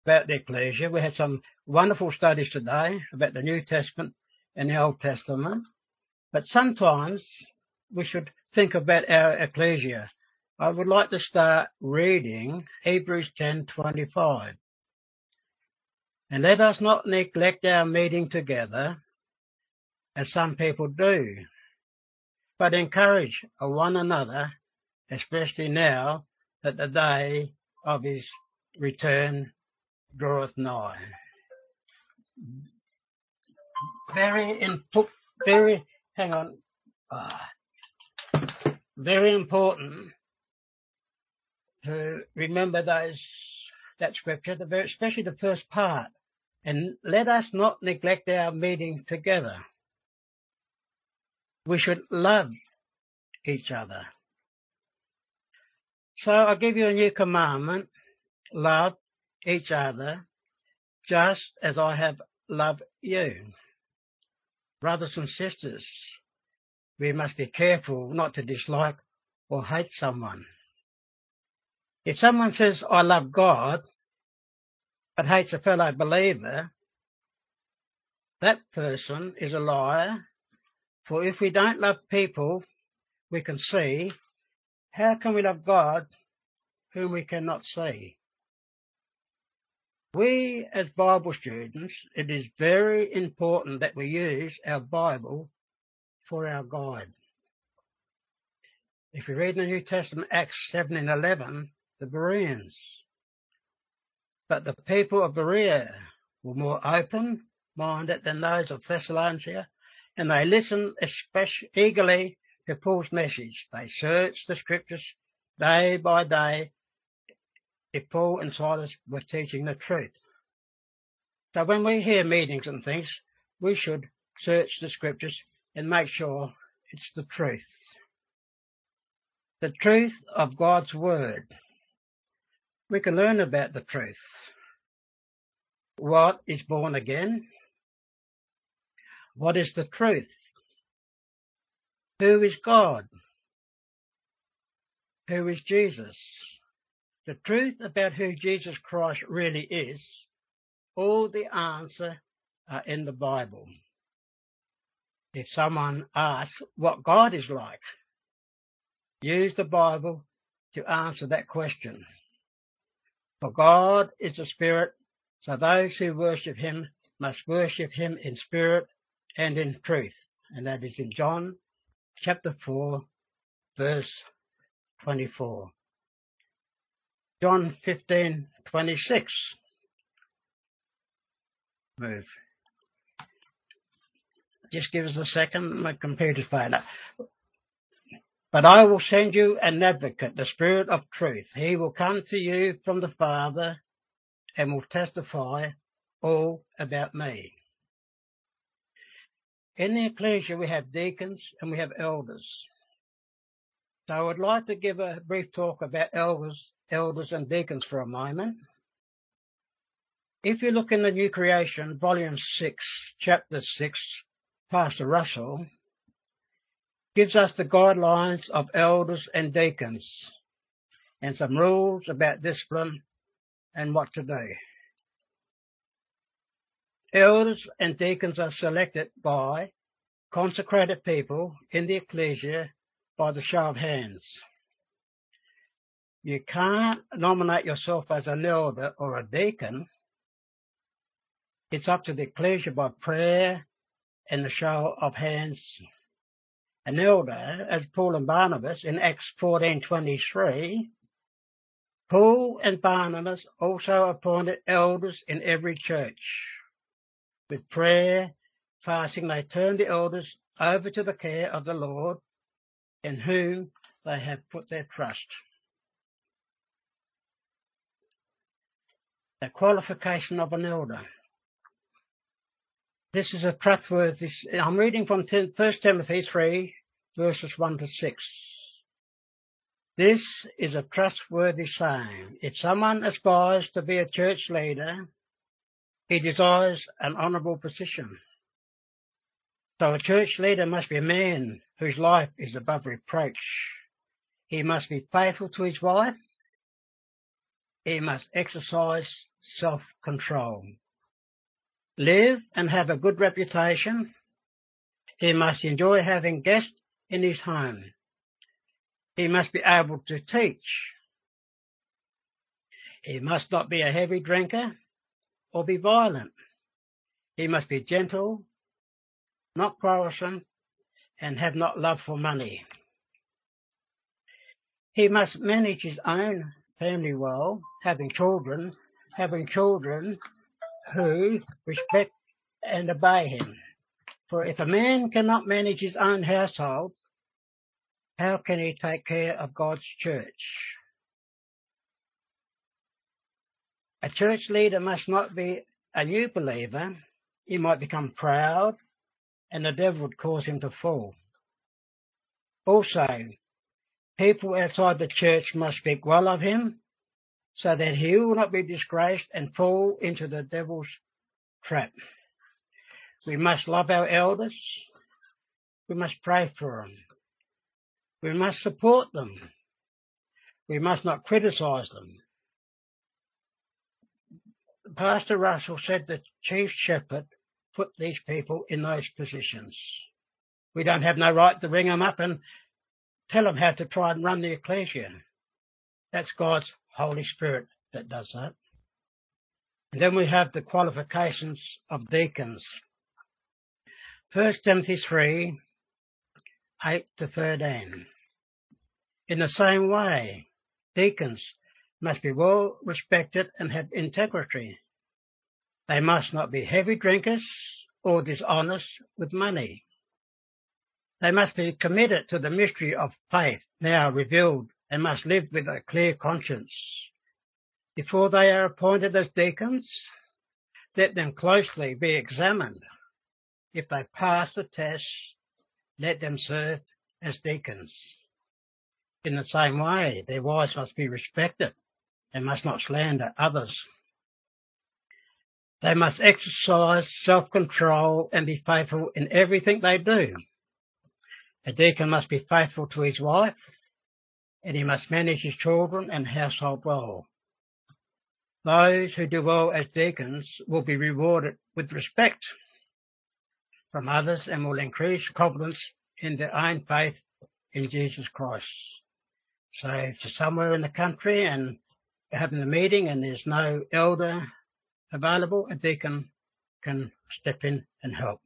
about the ecclesia. We had some wonderful studies today about the New Testament and the Old Testament. But sometimes we should think about our ecclesia. I would like to start reading Hebrews 10:25. And let us not neglect our meeting together, as some people do, but encourage one another, especially now that the day of his return draweth nigh. Very important to remember that scripture, especially the first part. And let us not neglect our meeting together. We should love each other. So I give you a new commandment: love each other just as I have loved you. Brothers and sisters, we must be careful not to dislike or hate someone. If someone says, I love God, but hates a fellow believer, that person is a liar. For if we don't love people we can see, how can we love God whom we cannot see? We, as Bible students, it is very important that we use our Bible for our guide. If you read in the New Testament, Acts 7:11, the Bereans. But the people of Berea were more open-minded than those of Thessalonica, and they listened especially eagerly to Paul's message. They searched the scriptures day by day if Paul and Silas were teaching the truth. So when we hear meetings and things, we should search the scriptures and make sure it's the truth. The truth of God's word. We can learn about the truth. What is born again? What is the truth? Who is God? Who is Jesus? The truth about who Jesus Christ really is, all the answer are in the Bible. If someone asks what God is like, use the Bible to answer that question. For God is a spirit, so those who worship him must worship him in spirit and in truth. And that is in John chapter 4, verse 24. John 15:26. Move. Just give us a second, my computer's playing up. But I will send you an advocate, the Spirit of truth. He will come to you from the Father and will testify all about me. In the ecclesia we have deacons and we have elders. So I would like to give a brief talk about elders and deacons for a moment. If you look in the New Creation, volume 6, chapter 6, Pastor Russell gives us the guidelines of elders and deacons and some rules about discipline and what to do. Elders and deacons are selected by consecrated people in the ecclesia by the show of hands. You can't nominate yourself as an elder or a deacon. It's up to the ecclesia by prayer and the show of hands. An elder, as Paul and Barnabas in Acts 14:23, Paul and Barnabas also appointed elders in every church. With prayer, fasting, they turned the elders over to the care of the Lord, in whom they have put their trust. The qualification of an elder. This is a trustworthy. I'm reading from 1 Timothy 3, verses 1 to 6. This is a trustworthy saying. If someone aspires to be a church leader, he desires an honourable position. So a church leader must be a man whose life is above reproach. He must be faithful to his wife. he must exercise self-control. Live and have a good reputation. He must enjoy having guests in his home. He must be able to teach. He must not be a heavy drinker or be violent. He must be gentle, not quarrelsome, and have not love for money. He must manage his own family well, having children who respect and obey him. For if a man cannot manage his own household, how can he take care of God's church? A church leader must not be a new believer. He might become proud, and the devil would cause him to fall. Also, people outside the church must speak well of him, so that he will not be disgraced and fall into the devil's trap. We must love our elders. We must pray for them. We must support them. We must not criticise them. Pastor Russell said the chief shepherd put these people in those positions. We don't have no right to ring them up and tell them how to try and run the ecclesia. That's God's Holy Spirit that does that. And then we have the qualifications of deacons. 1 Timothy 3, 8 to 13. In the same way, deacons must be well respected and have integrity. They must not be heavy drinkers or dishonest with money. They must be committed to the mystery of faith now revealed and must live with a clear conscience. Before they are appointed as deacons, let them closely be examined. If they pass the test, let them serve as deacons. In the same way, their wives must be respected and must not slander others. They must exercise self-control and be faithful in everything they do. A deacon must be faithful to his wife, and he must manage his children and household well. Those who do well as deacons will be rewarded with respect from others and will increase confidence in their own faith in Jesus Christ. So if you're somewhere in the country and you're having a meeting and there's no elder available, a deacon can step in and help.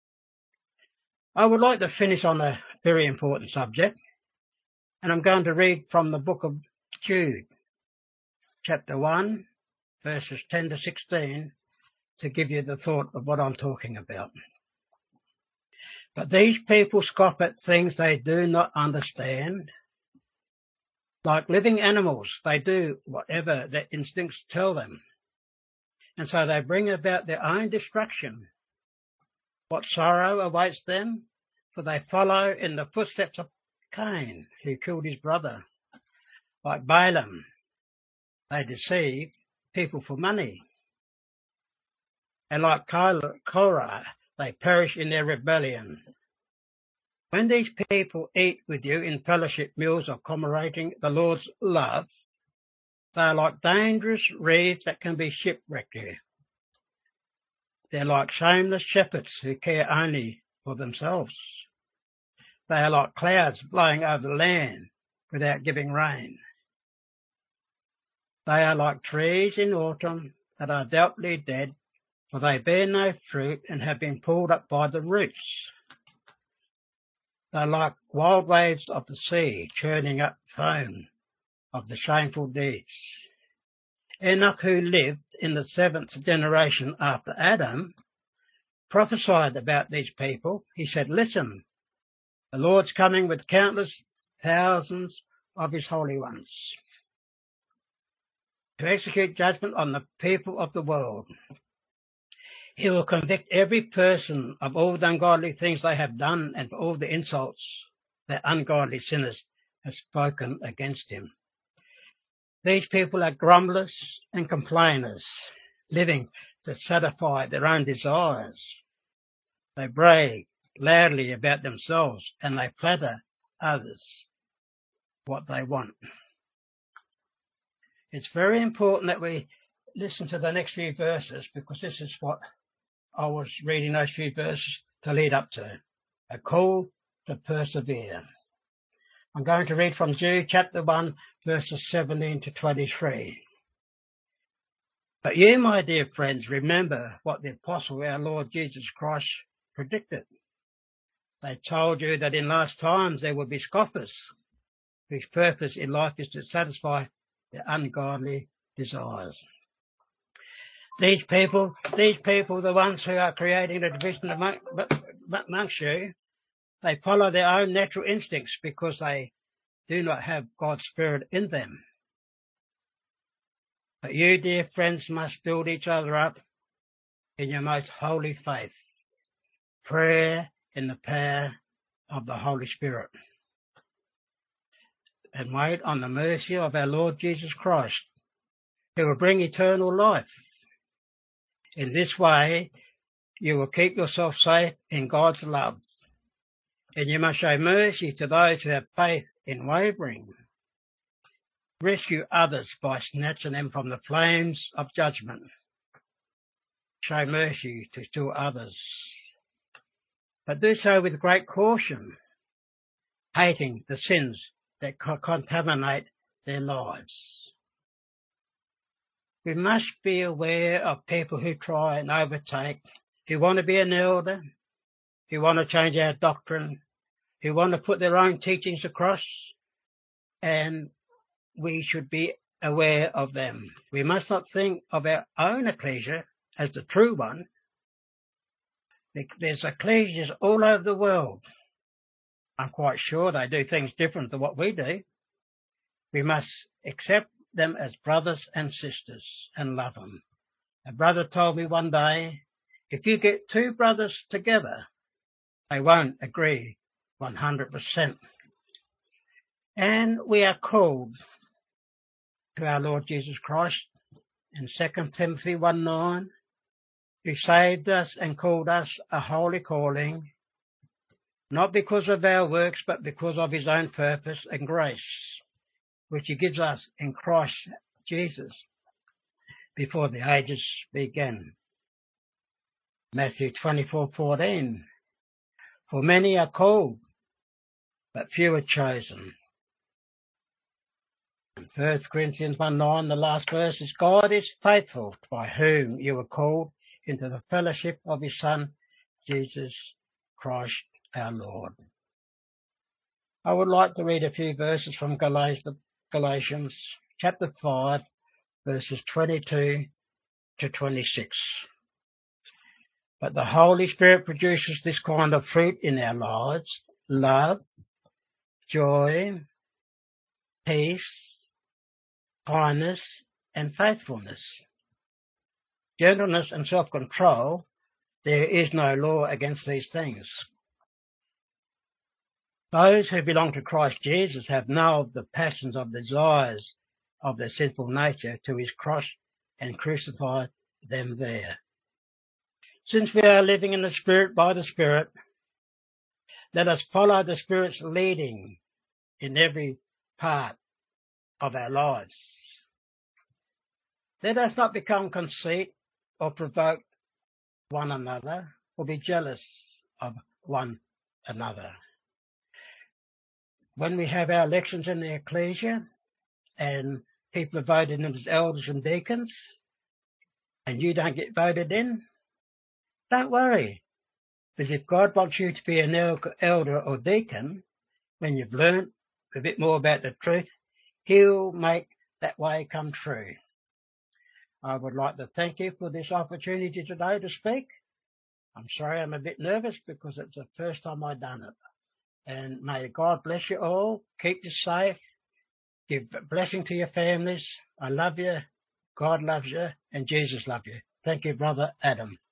I would like to finish on a very important subject, and I'm going to read from the book of Jude, chapter 1, verses 10 to 16, to give you the thought of what I'm talking about. But these people scoff at things they do not understand. Like living animals, they do whatever their instincts tell them, and so they bring about their own destruction. What sorrow awaits them, for they follow in the footsteps of Cain, who killed his brother. Like Balaam, they deceive people for money. And like Korah, they perish in their rebellion. When these people eat with you in fellowship meals of commemorating the Lord's love, they are like dangerous reeds that can be shipwrecked you. They're like shameless shepherds who care only for themselves. They are like clouds blowing over the land without giving rain. They are like trees in autumn that are doubtfully dead, for they bear no fruit and have been pulled up by the roots. They are like wild waves of the sea, churning up foam of the shameful deeds. Enoch, who lived in the 7th generation after Adam, prophesied about these people. He said, "Listen, the Lord's coming with countless thousands of his holy ones to execute judgment on the people of the world. He will convict every person of all the ungodly things they have done and for all the insults that ungodly sinners have spoken against him." These people are grumblers and complainers, living to satisfy their own desires. They brag loudly about themselves and they flatter others what they want. It's very important that we listen to the next few verses, because this is what I was reading those few verses to lead up to. A call to persevere. I'm going to read from Jude chapter 1, verses 17 to 23. But you, my dear friends, remember what the apostle, our Lord Jesus Christ, predicted. They told you that in last times there would be scoffers, whose purpose in life is to satisfy their ungodly desires. These people, the ones who are creating the division amongst you, they follow their own natural instincts because they do not have God's Spirit in them. But you, dear friends, must build each other up in your most holy faith, prayer in the power of the Holy Spirit, and wait on the mercy of our Lord Jesus Christ, who will bring eternal life. In this way, you will keep yourself safe in God's love, and you must show mercy to those who have faith in wavering. Rescue others by snatching them from the flames of judgment. Show mercy to still others, but do so with great caution, hating the sins that contaminate their lives. We must be aware of people who try and overtake, who want to be an elder, who want to change our doctrine, who want to put their own teachings across, and we should be aware of them. We must not think of our own ecclesia as the true one. There's ecclesias all over the world. I'm quite sure they do things different than what we do. We must accept them as brothers and sisters and love them. A brother told me one day, if you get two brothers together, they won't agree 100%. And we are called to our Lord Jesus Christ in 2 Timothy 1:9, who saved us and called us a holy calling, not because of our works, but because of his own purpose and grace, which he gives us in Christ Jesus before the ages began. Matthew 24:14, for many are called, but few are chosen. 1 Corinthians 1:9, the last verse is, God is faithful, by whom you were called into the fellowship of his Son, Jesus Christ our Lord. I would like to read a few verses from Galatians chapter 5, verses 22 to 26. But the Holy Spirit produces this kind of fruit in our lives: love, joy, peace, kindness, and faithfulness, gentleness, and self-control. There is no law against these things. Those who belong to Christ Jesus have nailed the passions of the desires of their sinful nature to his cross and crucified them there. Since we are living in the Spirit by the Spirit, let us follow the Spirit's leading in every part of our lives. Let us not become conceited or provoke one another or be jealous of one another. When we have our elections in the ecclesia and people are voted in as elders and deacons and you don't get voted in, don't worry. Because if God wants you to be an elder or deacon, when you've learned a bit more about the truth, he'll make that way come true. I would like to thank you for this opportunity today to speak. I'm sorry I'm a bit nervous because it's the first time I've done it. And may God bless you all, keep you safe, give blessing to your families. I love you, God loves you, and Jesus loves you. Thank you, Brother Adam.